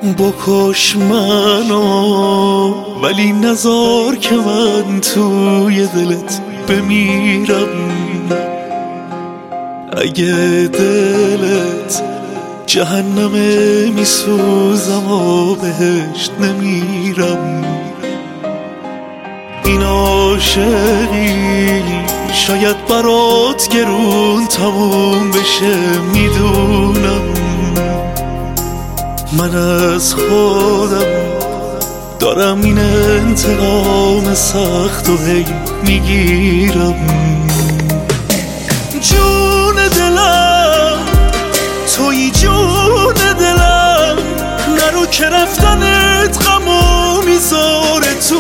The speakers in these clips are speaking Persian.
بکش منو ولی نذار که من توی دلت بمیرم. اگه دلت جهنمه میسوزم و بهشت نمیرم. این عاشقی شاید برات گرون تموم بشه، میدونم. من از خودم دارم این انتقام سخت و هی میگیرم. جون دلم توی جون دلم، نرو که رفتنت غمو میذاره تو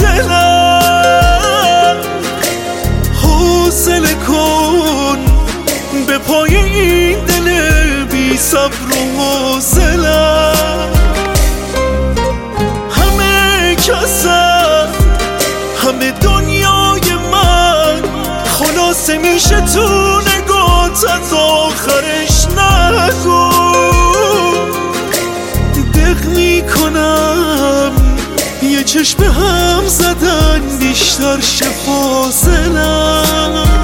دلم. حوصله کن به پای این دل بی صبر و حوصله‌ام. همه کسم همه دنیای من خلاصه میشه تو نگات، از آخرش نگو. دق میکنم یه چشم هم زدن بیشتر شه فاصله‌ام.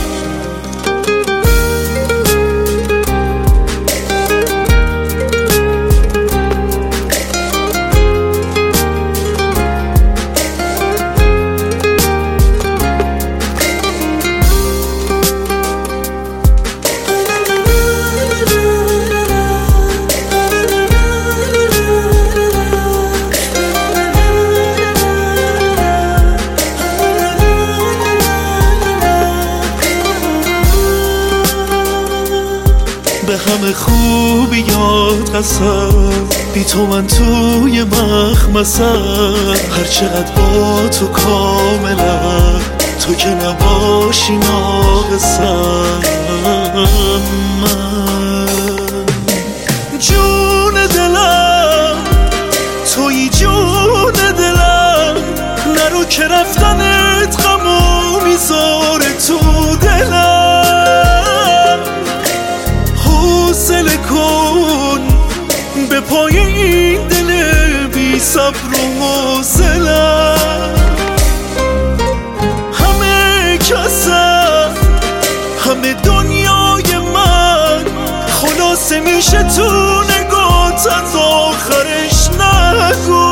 به همه خوبیات قسم، بی تو من توی مخمسم. هر چقدر با تو کاملم، تو که نباشی ناقصم. جون دلم توی جون دلم، نرو که رفتنت غمو میذاره تو دلم. حوصله کن به پای این دل بی صبر و حوصله‌ام. همه کسم همه دنیای من خلاصه میشه تو نگات، از آخرش نگو.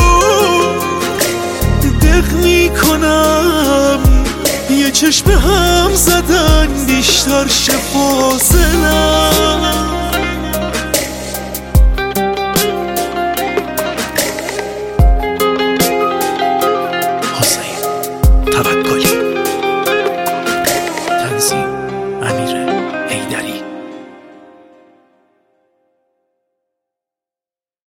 دق میکنم یه چشم هم زدن بیشتر شه فاصله‌ام.